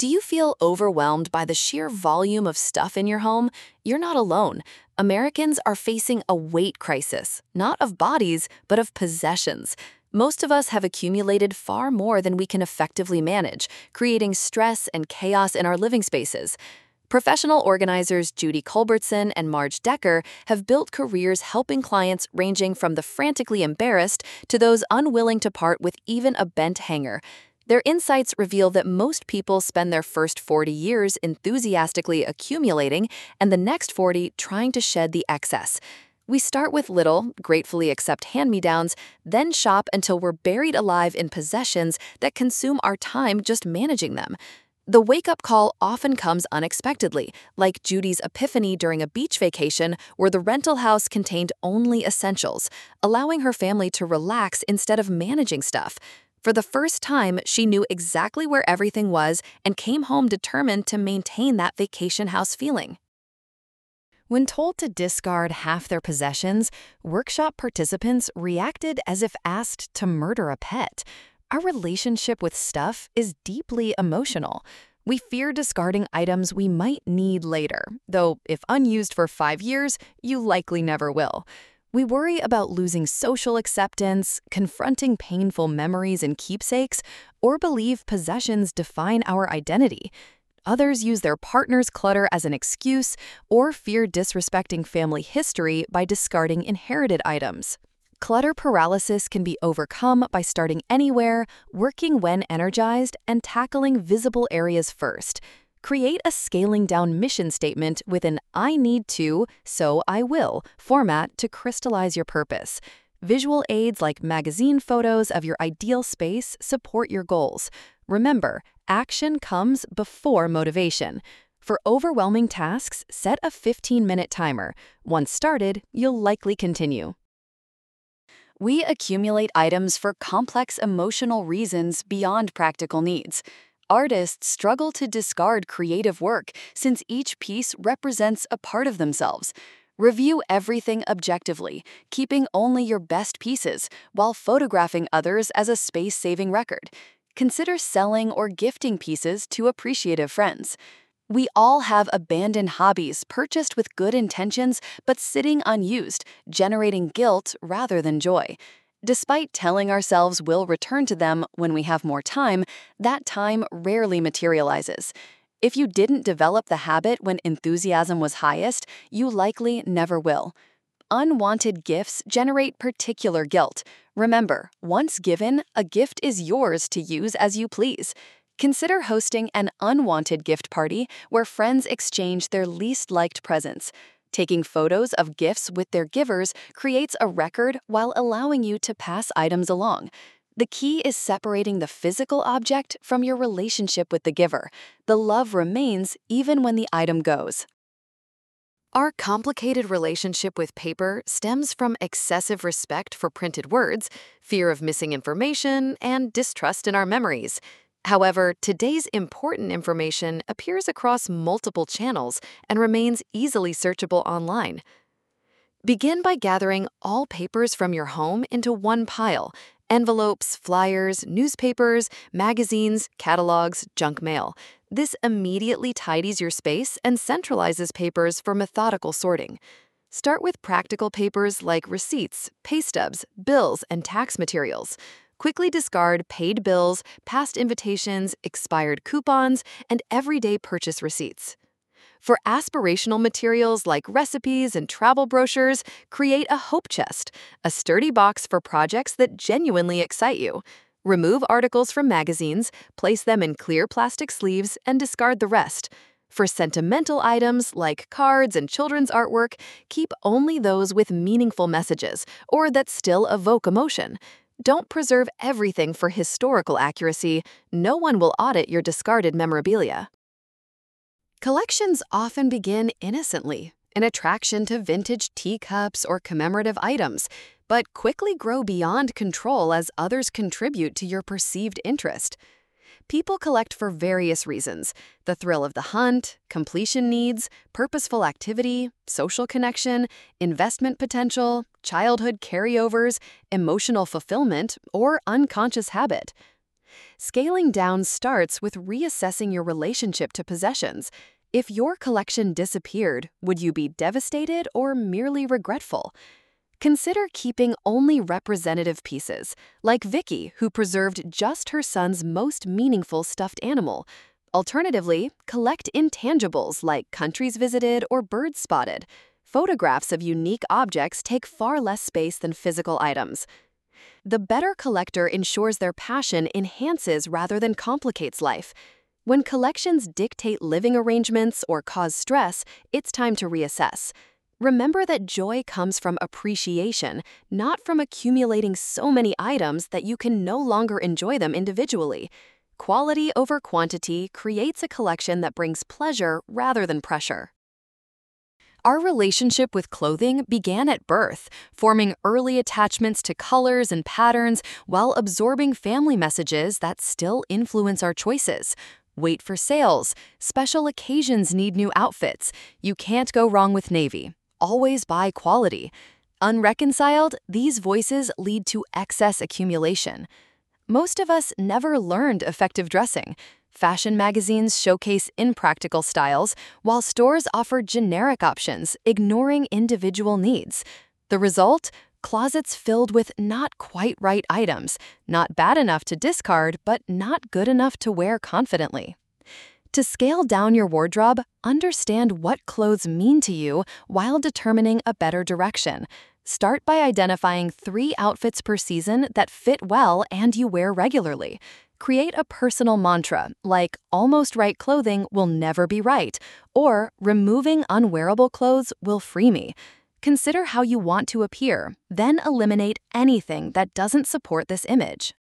Do you feel overwhelmed by the sheer volume of stuff in your home? You're not alone. Americans are facing a weight crisis, not of bodies, but of possessions. Most of us have accumulated far more than we can effectively manage, creating stress and chaos in our living spaces. Professional organizers Judy Culbertson and Marge Decker have built careers helping clients ranging from the frantically embarrassed to those unwilling to part with even a bent hanger. Their insights reveal that most people spend their first 40 years enthusiastically accumulating and the next 40 trying to shed the excess. We start with little, gratefully accept hand-me-downs, then shop until we're buried alive in possessions that consume our time just managing them. The wake-up call often comes unexpectedly, like Judy's epiphany during a beach vacation where the rental house contained only essentials, allowing her family to relax instead of managing stuff. For the first time, she knew exactly where everything was and came home determined to maintain that vacation house feeling. When told to discard half their possessions, workshop participants reacted as if asked to murder a pet. Our relationship with stuff is deeply emotional. We fear discarding items we might need later, though if unused for 5 years, you likely never will. We worry about losing social acceptance, confronting painful memories and keepsakes, or believe possessions define our identity. Others use their partner's clutter as an excuse or fear disrespecting family history by discarding inherited items. Clutter paralysis can be overcome by starting anywhere, working when energized, and tackling visible areas first. Create a scaling down mission statement with an I need to, so I will format to crystallize your purpose. Visual aids like magazine photos of your ideal space support your goals. Remember, action comes before motivation. For overwhelming tasks, set a 15-minute timer. Once started, you'll likely continue. We accumulate items for complex emotional reasons beyond practical needs. Artists struggle to discard creative work since each piece represents a part of themselves. Review everything objectively, keeping only your best pieces while photographing others as a space-saving record. Consider selling or gifting pieces to appreciative friends. We all have abandoned hobbies purchased with good intentions but sitting unused, generating guilt rather than joy. Despite telling ourselves we'll return to them when we have more time, that time rarely materializes. If you didn't develop the habit when enthusiasm was highest, you likely never will. Unwanted gifts generate particular guilt. Remember, once given, a gift is yours to use as you please. Consider hosting an unwanted gift party where friends exchange their least liked presents. Taking photos of gifts with their givers creates a record while allowing you to pass items along. The key is separating the physical object from your relationship with the giver. The love remains even when the item goes. Our complicated relationship with paper stems from excessive respect for printed words, fear of missing information, and distrust in our memories. However, today's important information appears across multiple channels and remains easily searchable online. Begin by gathering all papers from your home into one pile: envelopes, flyers, newspapers, magazines, catalogs, junk mail. This immediately tidies your space and centralizes papers for methodical sorting. Start with practical papers like receipts, pay stubs, bills, and tax materials. Quickly discard paid bills, past invitations, expired coupons, and everyday purchase receipts. For aspirational materials like recipes and travel brochures, create a hope chest, a sturdy box for projects that genuinely excite you. Remove articles from magazines, place them in clear plastic sleeves, and discard the rest. For sentimental items like cards and children's artwork, keep only those with meaningful messages or that still evoke emotion. Don't preserve everything for historical accuracy. No one will audit your discarded memorabilia. Collections often begin innocently, an attraction to vintage teacups or commemorative items, but quickly grow beyond control as others contribute to your perceived interest. People collect for various reasons: the thrill of the hunt, completion needs, purposeful activity, social connection, investment potential, childhood carryovers, emotional fulfillment, or unconscious habit. Scaling down starts with reassessing your relationship to possessions. If your collection disappeared, would you be devastated or merely regretful? Consider keeping only representative pieces, like Vicky, who preserved just her son's most meaningful stuffed animal. Alternatively, collect intangibles like countries visited or birds spotted. Photographs of unique objects take far less space than physical items. The better collector ensures their passion enhances rather than complicates life. When collections dictate living arrangements or cause stress, it's time to reassess. Remember that joy comes from appreciation, not from accumulating so many items that you can no longer enjoy them individually. Quality over quantity creates a collection that brings pleasure rather than pressure. Our relationship with clothing began at birth, forming early attachments to colors and patterns while absorbing family messages that still influence our choices. Wait for sales. Special occasions need new outfits. You can't go wrong with navy. Always buy quality. Unreconciled, these voices lead to excess accumulation. Most of us never learned effective dressing. Fashion magazines showcase impractical styles, while stores offer generic options, ignoring individual needs. The result? Closets filled with not quite right items, not bad enough to discard, but not good enough to wear confidently. To scale down your wardrobe, understand what clothes mean to you while determining a better direction. Start by identifying 3 outfits per season that fit well and you wear regularly. Create a personal mantra like almost right clothing will never be right, or removing unwearable clothes will free me. Consider how you want to appear, then eliminate anything that doesn't support this image.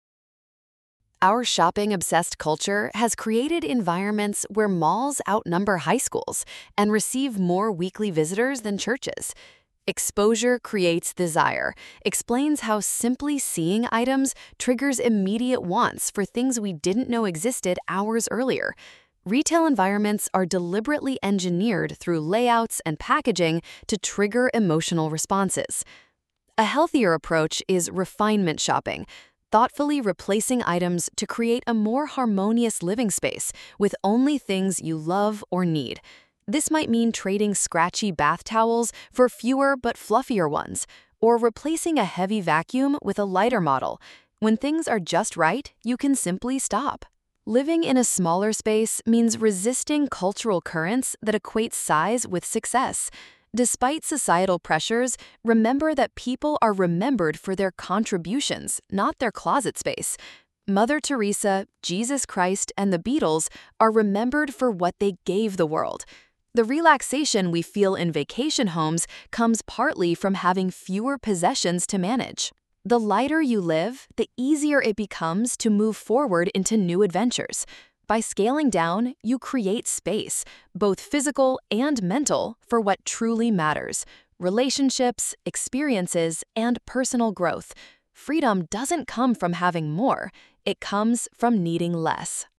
Our shopping-obsessed culture has created environments where malls outnumber high schools and receive more weekly visitors than churches. Exposure creates desire explains how simply seeing items triggers immediate wants for things we didn't know existed hours earlier. Retail environments are deliberately engineered through layouts and packaging to trigger emotional responses. A healthier approach is refinement shopping, thoughtfully replacing items to create a more harmonious living space with only things you love or need. This might mean trading scratchy bath towels for fewer but fluffier ones, or replacing a heavy vacuum with a lighter model. When things are just right, you can simply stop. Living in a smaller space means resisting cultural currents that equate size with success. Despite societal pressures, remember that people are remembered for their contributions, not their closet space. Mother Teresa, Jesus Christ, and the Beatles are remembered for what they gave the world. The relaxation we feel in vacation homes comes partly from having fewer possessions to manage. The lighter you live, the easier it becomes to move forward into new adventures. By scaling down, you create space, both physical and mental, for what truly matters: relationships, experiences, and personal growth. Freedom doesn't come from having more, it comes from needing less.